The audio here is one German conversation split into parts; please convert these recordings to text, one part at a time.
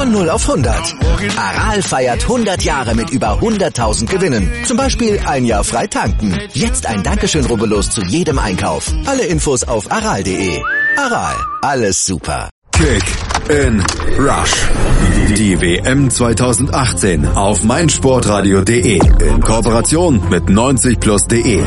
Von 0 auf 100. Aral feiert 100 Jahre mit über 100.000 Gewinnen. Zum Beispiel ein Jahr frei tanken. Jetzt ein Dankeschön, rubbellos zu jedem Einkauf. Alle Infos auf aral.de. Aral, alles super. Kick in Rush. Die WM 2018 auf meinsportradio.de in Kooperation mit 90plus.de.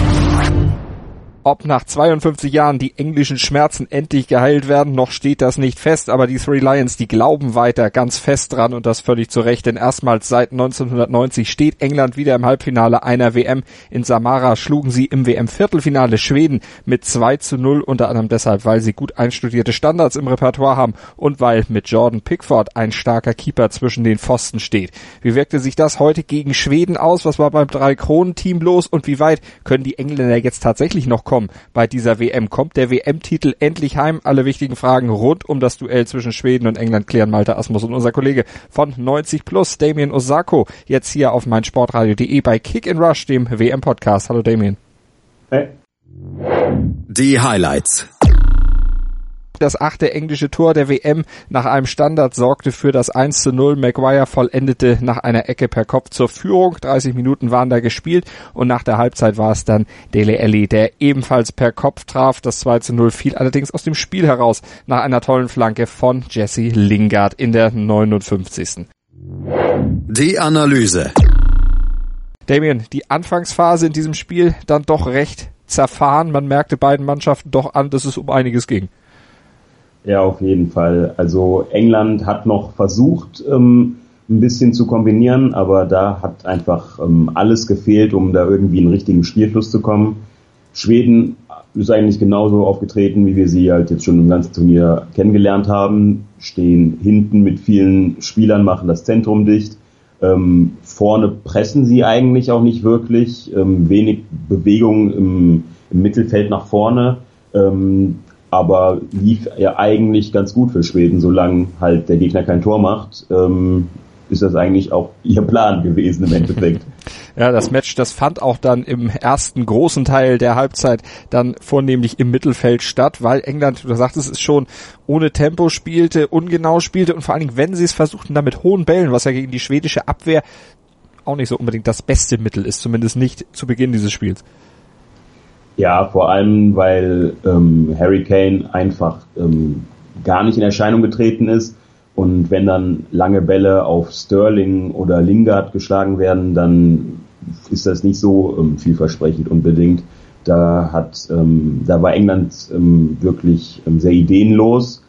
Ob nach 52 Jahren die englischen Schmerzen endlich geheilt werden, noch steht das nicht fest, aber die Three Lions, die glauben weiter ganz fest dran und das völlig zu Recht, denn erstmals seit 1990 steht England wieder im Halbfinale einer WM. In Samara schlugen sie im WM-Viertelfinale Schweden mit 2:0, unter anderem deshalb, weil sie gut einstudierte Standards im Repertoire haben und weil mit Jordan Pickford ein starker Keeper zwischen den Pfosten steht. Wie wirkte sich das heute gegen Schweden aus? Was war beim Drei-Kronen-Team los und wie weit können die Engländer jetzt tatsächlich noch kommen bei dieser WM? Kommt der WM-Titel endlich heim? Alle wichtigen Fragen rund um das Duell zwischen Schweden und England klären Malte Asmus und unser Kollege von 90plus, Damien Osako, jetzt hier auf meinsportradio.de bei Kick in Rush, dem WM-Podcast. Hallo Damien. Hey. Die Highlights. Das 8. englische Tor der WM nach einem Standard sorgte für das 1:0. Maguire vollendete nach einer Ecke per Kopf zur Führung. 30 Minuten waren da gespielt und nach der Halbzeit war es dann Dele Alli, der ebenfalls per Kopf traf. Das 2:0 fiel allerdings aus dem Spiel heraus nach einer tollen Flanke von Jesse Lingard in der 59. Die Analyse. Damien, die Anfangsphase in diesem Spiel dann doch recht zerfahren. Man merkte beiden Mannschaften doch an, dass es um einiges ging. Ja, auf jeden Fall. Also England hat noch versucht, ein bisschen zu kombinieren, aber da hat einfach alles gefehlt, um da irgendwie in den richtigen Spielfluss zu kommen. Schweden ist eigentlich genauso aufgetreten, wie wir sie halt jetzt schon im ganzen Turnier kennengelernt haben. Stehen hinten mit vielen Spielern, machen das Zentrum dicht. Vorne pressen sie eigentlich auch nicht wirklich. Wenig Bewegung im Mittelfeld nach vorne. Aber lief ja eigentlich ganz gut für Schweden, solange halt der Gegner kein Tor macht, ist das eigentlich auch ihr Plan gewesen im Endeffekt. Ja, das Match, das fand auch dann im ersten großen Teil der Halbzeit dann vornehmlich im Mittelfeld statt, weil England, du sagtest es schon, ohne Tempo spielte, ungenau spielte und vor allen Dingen, wenn sie es versuchten, dann mit hohen Bällen, was ja gegen die schwedische Abwehr auch nicht so unbedingt das beste Mittel ist, zumindest nicht zu Beginn dieses Spiels. Ja, vor allem, weil Harry Kane einfach gar nicht in Erscheinung getreten ist und wenn dann lange Bälle auf Sterling oder Lingard geschlagen werden, dann ist das nicht so vielversprechend unbedingt. Da war England wirklich sehr ideenlos,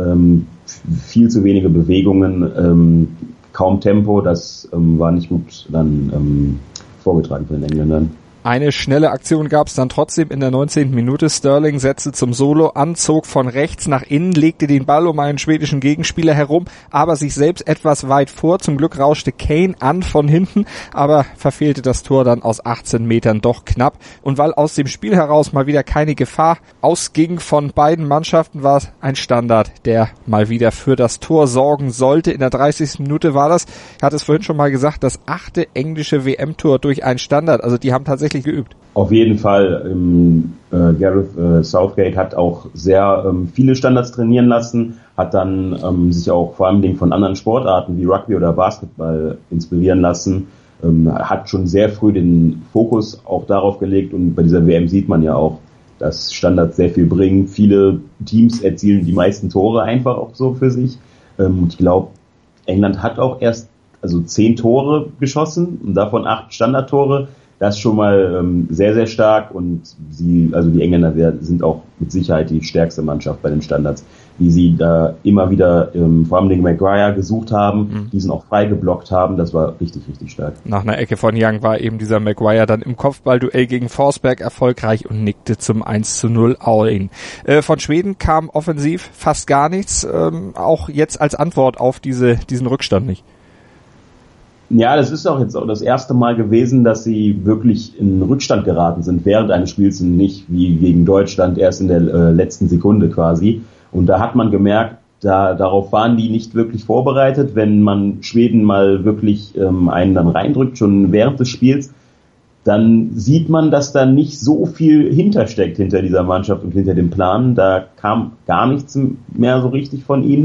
viel zu wenige Bewegungen, kaum Tempo, das war nicht gut dann vorgetragen von den Engländern. Eine schnelle Aktion gab es dann trotzdem in der 19. Minute. Sterling setzte zum Solo an, zog von rechts nach innen, legte den Ball um einen schwedischen Gegenspieler herum, aber sich selbst etwas weit vor. Zum Glück rauschte Kane an von hinten, aber verfehlte das Tor dann aus 18 Metern doch knapp. Und weil aus dem Spiel heraus mal wieder keine Gefahr ausging von beiden Mannschaften, war es ein Standard, der mal wieder für das Tor sorgen sollte. In der 30. Minute war das, ich hatte es vorhin schon mal gesagt, das 8. englische WM-Tor durch einen Standard. Also die haben tatsächlich geübt. Auf jeden Fall. Gareth Southgate hat auch sehr viele Standards trainieren lassen, hat dann sich auch vor allem von anderen Sportarten wie Rugby oder Basketball inspirieren lassen, hat schon sehr früh den Fokus auch darauf gelegt und bei dieser WM sieht man ja auch, dass Standards sehr viel bringen. Viele Teams erzielen die meisten Tore einfach auch so für sich. Ich glaube, England hat auch erst 10 Tore geschossen und davon 8 Standardtore. Das ist schon mal sehr, sehr stark und die Engländer sind auch mit Sicherheit die stärkste Mannschaft bei den Standards, wie sie da immer wieder vor allem den Maguire gesucht haben, diesen auch frei geblockt haben. Das war richtig, richtig stark. Nach einer Ecke von Young war eben dieser Maguire dann im Kopfballduell gegen Forsberg erfolgreich und nickte zum 1:0 All-In. Von Schweden kam offensiv fast gar nichts, auch jetzt als Antwort auf diesen Rückstand nicht. Ja, das ist auch jetzt auch das erste Mal gewesen, dass sie wirklich in Rückstand geraten sind während eines Spiels und nicht wie gegen Deutschland erst in der letzten Sekunde quasi. Und da hat man gemerkt, darauf waren die nicht wirklich vorbereitet. Wenn man Schweden mal wirklich einen dann reindrückt, schon während des Spiels, dann sieht man, dass da nicht so viel hintersteckt hinter dieser Mannschaft und hinter dem Plan. Da kam gar nichts mehr so richtig von ihnen.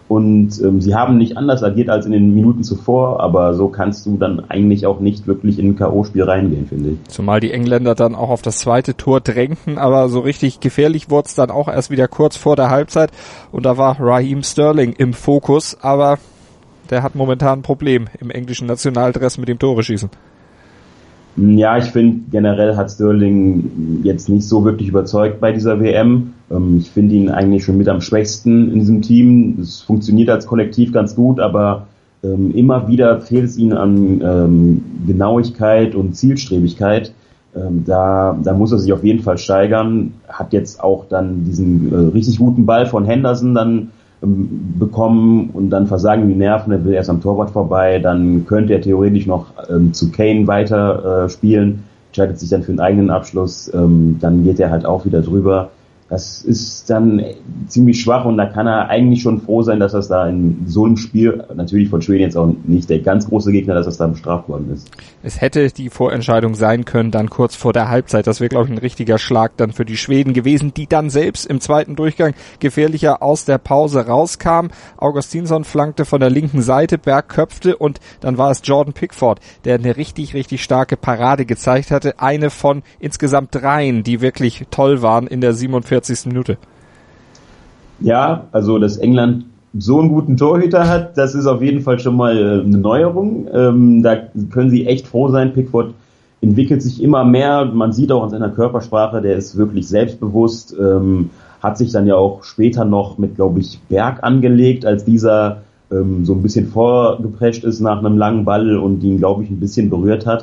und sie haben nicht anders agiert als in den Minuten zuvor, aber so kannst du dann eigentlich auch nicht wirklich in ein K.O.-Spiel reingehen, finde ich. Zumal die Engländer dann auch auf das zweite Tor drängten, aber so richtig gefährlich wurde es dann auch erst wieder kurz vor der Halbzeit und da war Raheem Sterling im Fokus, aber der hat momentan ein Problem im englischen Nationaldress mit dem Tore-Schießen. Ja, ich finde, generell hat Sterling jetzt nicht so wirklich überzeugt bei dieser WM. Ich finde ihn eigentlich schon mit am schwächsten in diesem Team. Es funktioniert als Kollektiv ganz gut, aber immer wieder fehlt es ihnen an Genauigkeit und Zielstrebigkeit. Da muss er sich auf jeden Fall steigern. Hat jetzt auch dann diesen richtig guten Ball von Henderson dann bekommen und dann versagen die Nerven, er will erst am Torwart vorbei, dann könnte er theoretisch noch zu Kane weiter spielen, entscheidet sich dann für einen eigenen Abschluss, dann geht er halt auch wieder drüber. Das ist dann ziemlich schwach und da kann er eigentlich schon froh sein, dass das da in so einem Spiel, natürlich von Schweden jetzt auch nicht der ganz große Gegner, dass das da bestraft worden ist. Es hätte die Vorentscheidung sein können, dann kurz vor der Halbzeit. Das wäre, glaube ich, ein richtiger Schlag dann für die Schweden gewesen, die dann selbst im zweiten Durchgang gefährlicher aus der Pause rauskamen. Augustinsson flankte von der linken Seite, Berg köpfte und dann war es Jordan Pickford, der eine richtig, richtig starke Parade gezeigt hatte. Eine von insgesamt 3, die wirklich toll waren in der 47. Minute. Ja, also dass England so einen guten Torhüter hat, das ist auf jeden Fall schon mal eine Neuerung. Da können sie echt froh sein. Pickford entwickelt sich immer mehr. Man sieht auch an seiner Körpersprache, der ist wirklich selbstbewusst. Hat sich dann ja auch später noch mit, glaube ich, Berg angelegt, als dieser so ein bisschen vorgeprescht ist nach einem langen Ball und ihn, glaube ich, ein bisschen berührt hat.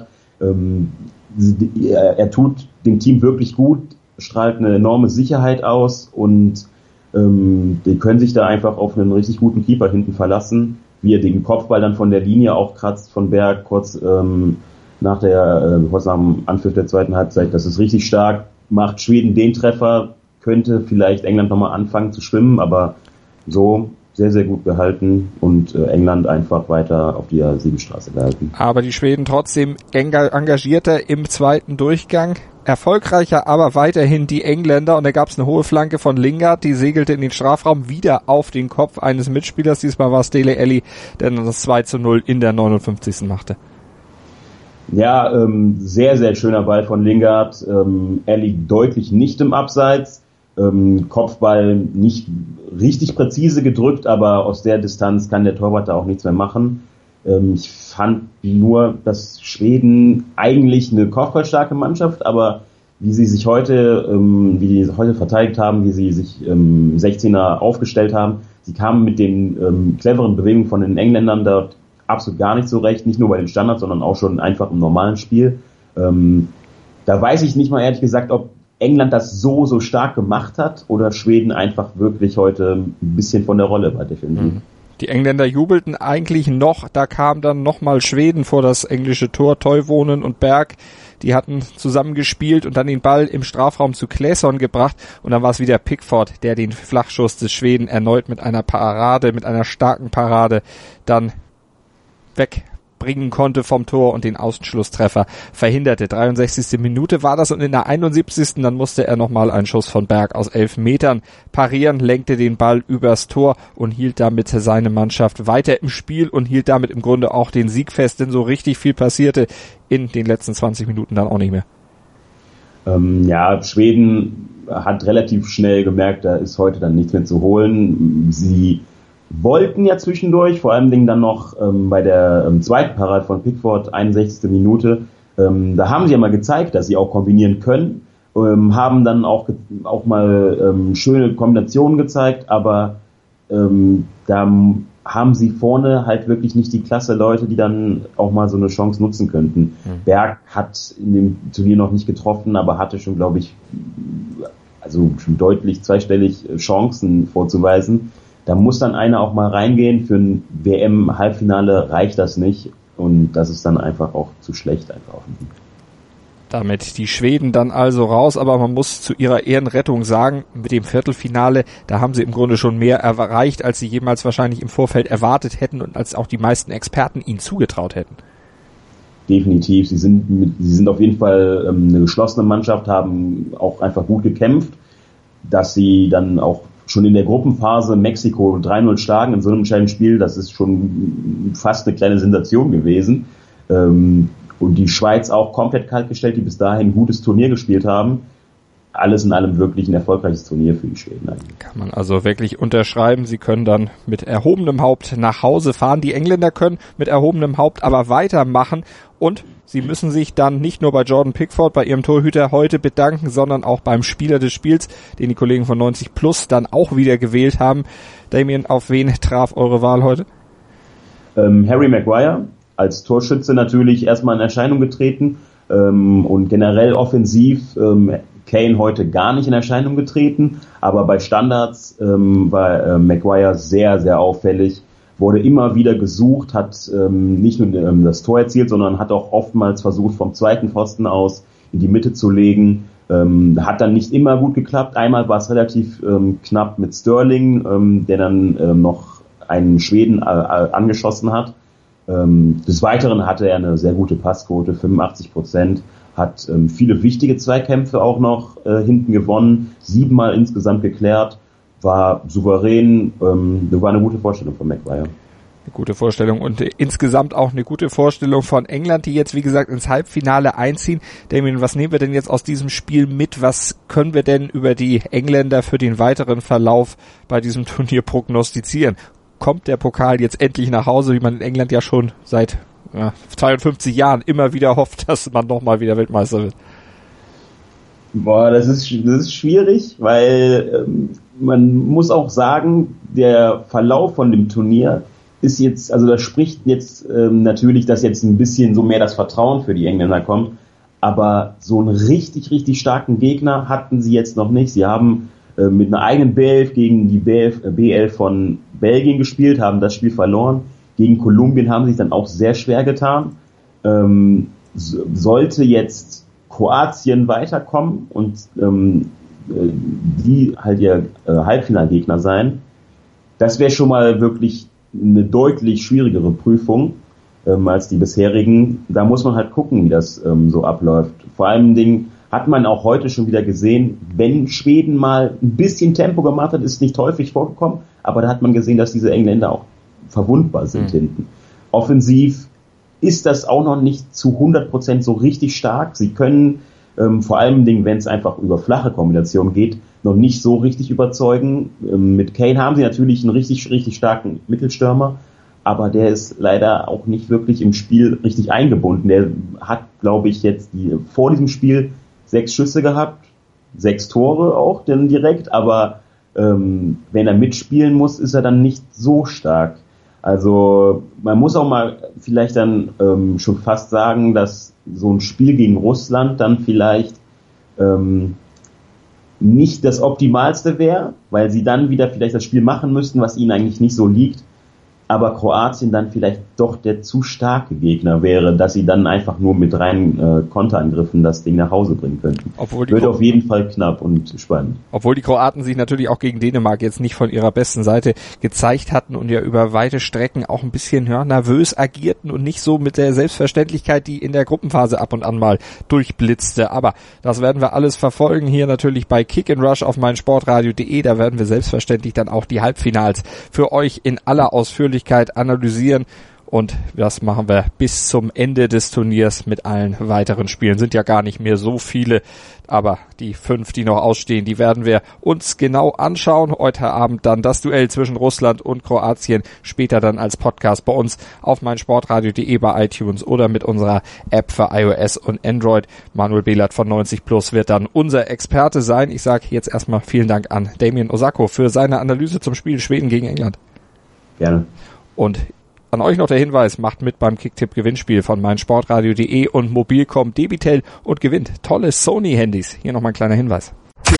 Er tut dem Team wirklich gut, strahlt eine enorme Sicherheit aus und die können sich da einfach auf einen richtig guten Keeper hinten verlassen, wie er den Kopfball dann von der Linie aufkratzt von Berg kurz nach dem Anpfiff der zweiten Halbzeit. Das ist richtig stark, macht Schweden den Treffer, könnte vielleicht England nochmal anfangen zu schwimmen, aber so sehr, sehr gut gehalten und England einfach weiter auf die Siegesstraße gehalten. Aber die Schweden trotzdem engagierter im zweiten Durchgang. Erfolgreicher aber weiterhin die Engländer und da gab es eine hohe Flanke von Lingard, die segelte in den Strafraum wieder auf den Kopf eines Mitspielers. Diesmal war es Dele Alli, der dann das 2:0 in der 59. machte. Ja, sehr, sehr schöner Ball von Lingard. Alli deutlich nicht im Abseits. Kopfball nicht richtig präzise gedrückt, aber aus der Distanz kann der Torwart da auch nichts mehr machen. Ich fand nur, dass Schweden eigentlich eine kopfballstarke Mannschaft, aber wie die heute verteidigt haben, wie sie sich 16er aufgestellt haben, sie kamen mit den cleveren Bewegungen von den Engländern dort absolut gar nicht zurecht, nicht nur bei den Standards, sondern auch schon einfach im normalen Spiel. Da weiß ich nicht mal ehrlich gesagt, ob England das so stark gemacht hat oder Schweden einfach wirklich heute ein bisschen von der Rolle war defensiv. Die Engländer jubelten eigentlich noch, da kam dann nochmal Schweden vor das englische Tor, Toivonen und Berg, die hatten zusammengespielt und dann den Ball im Strafraum zu Claesson gebracht und dann war es wieder Pickford, der den Flachschuss des Schweden erneut mit einer starken Parade dann wegbringen konnte vom Tor und den Außenschlusstreffer verhinderte. 63. Minute war das und in der 71. dann musste er nochmal einen Schuss von Berg aus 11 Metern parieren, lenkte den Ball übers Tor und hielt damit seine Mannschaft weiter im Spiel und hielt damit im Grunde auch den Sieg fest, denn so richtig viel passierte in den letzten 20 Minuten dann auch nicht mehr. Schweden hat relativ schnell gemerkt, da ist heute dann nichts mehr zu holen. Sie wollten ja zwischendurch, vor allem dann noch bei der zweiten Parade von Pickford, 61. Minute, da haben sie ja mal gezeigt, dass sie auch kombinieren können, haben dann auch mal schöne Kombinationen gezeigt, aber da haben sie vorne halt wirklich nicht die klasse Leute, die dann auch mal so eine Chance nutzen könnten. Berg hat in dem Turnier noch nicht getroffen, aber hatte schon, glaube ich, also schon deutlich zweistellig Chancen vorzuweisen. Da muss dann einer auch mal reingehen. Für ein WM-Halbfinale reicht das nicht. Und das ist dann einfach auch zu schlecht einfach. Damit die Schweden dann also raus. Aber man muss zu ihrer Ehrenrettung sagen, mit dem Viertelfinale, da haben sie im Grunde schon mehr erreicht, als sie jemals wahrscheinlich im Vorfeld erwartet hätten und als auch die meisten Experten ihnen zugetraut hätten. Definitiv. Sie sind auf jeden Fall eine geschlossene Mannschaft, haben auch einfach gut gekämpft. Dass sie dann auch schon in der Gruppenphase Mexiko 3-0 schlagen in so einem entscheidenden Spiel, das ist schon fast eine kleine Sensation gewesen. Und die Schweiz auch komplett kaltgestellt, die bis dahin ein gutes Turnier gespielt haben. Alles in allem wirklich ein erfolgreiches Turnier für die Schweden eigentlich. Kann man also wirklich unterschreiben. Sie können dann mit erhobenem Haupt nach Hause fahren. Die Engländer können mit erhobenem Haupt aber weitermachen. Und sie müssen sich dann nicht nur bei Jordan Pickford, bei ihrem Torhüter heute bedanken, sondern auch beim Spieler des Spiels, den die Kollegen von 90 Plus dann auch wieder gewählt haben. Damien, auf wen traf eure Wahl heute? Harry Maguire, als Torschütze natürlich erstmal in Erscheinung getreten. Und generell offensiv Kane heute gar nicht in Erscheinung getreten, aber bei Standards war Maguire sehr, sehr auffällig, wurde immer wieder gesucht, hat nicht nur das Tor erzielt, sondern hat auch oftmals versucht, vom zweiten Pfosten aus in die Mitte zu legen. Hat dann nicht immer gut geklappt. Einmal war es relativ knapp mit Sterling, der dann noch einen Schweden angeschossen hat. Des Weiteren hatte er eine sehr gute Passquote, 85%. Hat viele wichtige Zweikämpfe auch noch hinten gewonnen, 7-mal insgesamt geklärt, war souverän, war eine gute Vorstellung von Maguire. Eine gute Vorstellung und insgesamt auch eine gute Vorstellung von England, die jetzt wie gesagt ins Halbfinale einziehen. Damien, was nehmen wir denn jetzt aus diesem Spiel mit? Was können wir denn über die Engländer für den weiteren Verlauf bei diesem Turnier prognostizieren? Kommt der Pokal jetzt endlich nach Hause, wie man in England ja schon seit 52 Jahren immer wieder hofft, dass man nochmal wieder Weltmeister wird? Boah, das ist schwierig, weil man muss auch sagen, der Verlauf von dem Turnier ist jetzt, also das spricht jetzt natürlich, dass jetzt ein bisschen so mehr das Vertrauen für die Engländer kommt, aber so einen richtig, richtig starken Gegner hatten sie jetzt noch nicht. Sie haben mit einer eigenen B11 gegen die B11 von Belgien gespielt, haben das Spiel verloren. Gegen Kolumbien haben sie sich dann auch sehr schwer getan. Sollte jetzt Kroatien weiterkommen und die halt ihr Halbfinalgegner sein, das wäre schon mal wirklich eine deutlich schwierigere Prüfung als die bisherigen. Da muss man halt gucken, wie das so abläuft. Vor allen Dingen hat man auch heute schon wieder gesehen, wenn Schweden mal ein bisschen Tempo gemacht hat, ist nicht häufig vorgekommen, aber da hat man gesehen, dass diese Engländer auch verwundbar sind hinten. Offensiv ist das auch noch nicht zu 100% so richtig stark. Sie können vor allem, wenn es einfach über flache Kombinationen geht, noch nicht so richtig überzeugen. Mit Kane haben sie natürlich einen richtig, richtig starken Mittelstürmer, aber der ist leider auch nicht wirklich im Spiel richtig eingebunden. Der hat, glaube ich, jetzt vor diesem Spiel 6 Schüsse gehabt, 6 Tore auch dann direkt, aber wenn er mitspielen muss, ist er dann nicht so stark. Also man muss auch mal vielleicht dann schon fast sagen, dass so ein Spiel gegen Russland dann vielleicht nicht das Optimalste wäre, weil sie dann wieder vielleicht das Spiel machen müssten, was ihnen eigentlich nicht so liegt. Aber Kroatien dann vielleicht doch der zu starke Gegner wäre, dass sie dann einfach nur mit reinen Konterangriffen das Ding nach Hause bringen könnten. Wird auf jeden Fall knapp und spannend. Obwohl die Kroaten sich natürlich auch gegen Dänemark jetzt nicht von ihrer besten Seite gezeigt hatten und ja über weite Strecken auch ein bisschen nervös agierten und nicht so mit der Selbstverständlichkeit, die in der Gruppenphase ab und an mal durchblitzte. Aber das werden wir alles verfolgen hier natürlich bei Kick and Rush auf meinsportradio.de. Da werden wir selbstverständlich dann auch die Halbfinals für euch in aller Ausführlichkeit analysieren und das machen wir bis zum Ende des Turniers mit allen weiteren Spielen. Sind ja gar nicht mehr so viele, aber die 5, die noch ausstehen, die werden wir uns genau anschauen. Heute Abend dann das Duell zwischen Russland und Kroatien, später dann als Podcast bei uns auf meinsportradio.de, bei iTunes oder mit unserer App für iOS und Android. Manuel Behlert von 90 Plus wird dann unser Experte sein. Ich sage jetzt erstmal vielen Dank an Damien Osako für seine Analyse zum Spiel Schweden gegen England. Gerne. Und an euch noch der Hinweis, macht mit beim Kicktipp-Gewinnspiel von meinsportradio.de und Mobilcom Debitel und gewinnt tolle Sony-Handys. Hier nochmal ein kleiner Hinweis.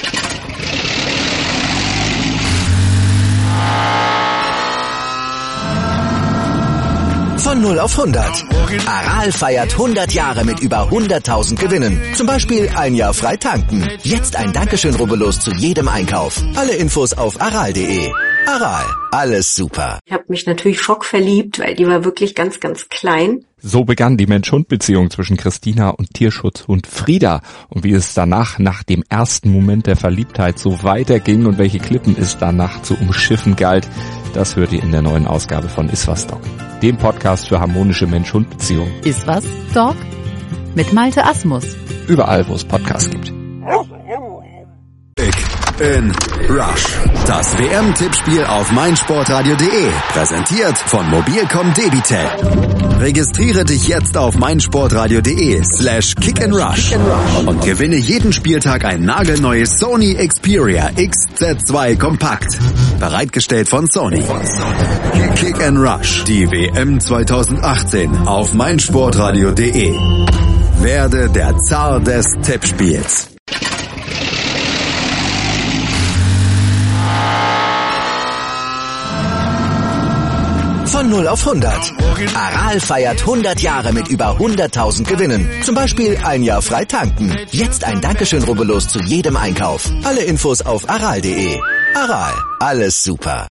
Von 0 auf 100. Aral feiert 100 Jahre mit über 100.000 Gewinnen. Zum Beispiel ein Jahr frei tanken. Jetzt ein Dankeschön, rubbellos zu jedem Einkauf. Alle Infos auf aral.de. Aral, alles super. Ich habe mich natürlich schockverliebt, weil die war wirklich ganz, ganz klein. So begann die Mensch-Hund-Beziehung zwischen Christina und Tierschutzhund Frieda. Und wie es danach, nach dem ersten Moment der Verliebtheit, so weiterging und welche Klippen es danach zu umschiffen galt, das hört ihr in der neuen Ausgabe von Iswas Dog, dem Podcast für harmonische Mensch-Hund-Beziehungen. Iswas Dog? Mit Malte Asmus. Überall, wo es Podcasts gibt. In Rush. Das WM-Tippspiel auf meinsportradio.de. Präsentiert von Mobilcom Debitel. Registriere dich jetzt auf meinsportradio.de/kickandrush und gewinne jeden Spieltag ein nagelneues Sony Xperia XZ2 Kompakt. Bereitgestellt von Sony. Kick and Rush. Die WM 2018 auf meinsportradio.de. Werde der Zar des Tippspiels. Von 0 auf 100. Aral feiert 100 Jahre mit über 100.000 Gewinnen. Zum Beispiel ein Jahr frei tanken. Jetzt ein Dankeschön, rubbellos zu jedem Einkauf. Alle Infos auf aral.de. Aral, alles super.